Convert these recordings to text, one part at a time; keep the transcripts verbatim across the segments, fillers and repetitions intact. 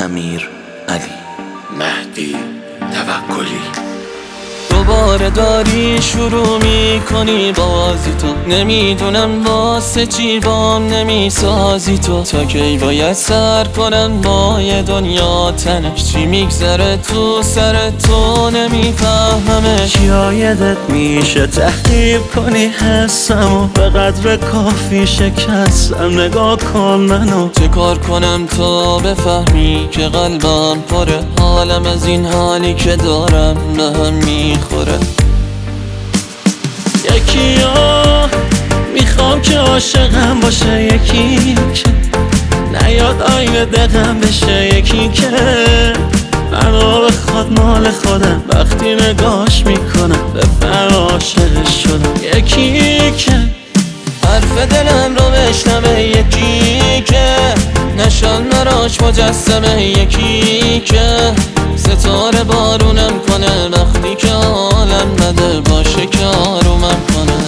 امیر علی مهدی توکلی. دوباره داری شروع میکنی بازی تو، نمیدونم واسه چی بام نمیسازی تو. تا کی باید سر کنم با یه دنیا تنش، چی میگذره تو سر تو نمیفهمش. یادت میشه تحقیب کنی حسمو، به قدر کافی شکستم، نگاه کن منو. چه کار کنم تا بفهمی که قلبم پره، حالم از این حالی که دارم به هم میخوره. یکی ها میخوام که عاشقم باشه، یکی که نیاد آینه دقم بشه، یکی که منو بخواد مال خودم، وقتی نگاش میکنم به عاشقش شدم. یکی که حرف دلم رو بشنوه، یکی که نشان مراش مجسمه، یکی که ستاره بارونم کنه وقتی که حالم بده، باشه که آرومم کنه.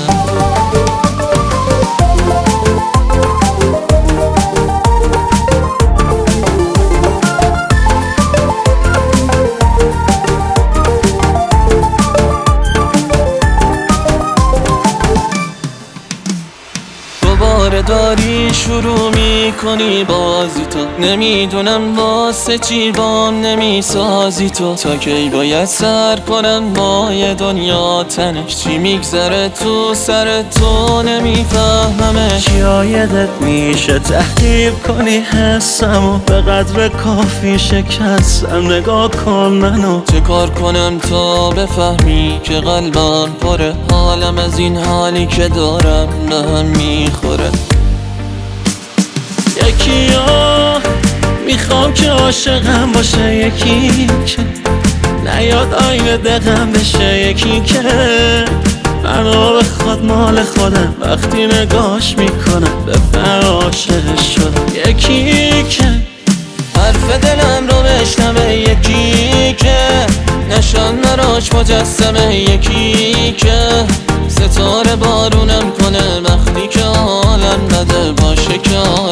دوباره داری شروع میکنی بازی تو، نمیدونم واسه چی بام نمیسازی تو. تا کی باید سر کنم با یه دنیا تنش، چی میگذره تو سر تو نمیفهمش. یادت میشه تحقیب کنی حسمو، به قدر کافی شکستم، نگاه کن منو. چه کار کنم تا بفهمی که قلبم پره، حالم از این حالی که دارم به هم میخوره. یکی ها میخوام که عاشقم باشه، یکی که نیاد آینه دقم بشه، یکی که منو بخواد مال خودم، وقتی نگاش میکنم به عاشقش شدم. یکی که حرف دلم رو بشنوه، یکی که نشان مراش مجسمه، یکی که ستاره بارونم کنه وقتی که حالم بده، باشه که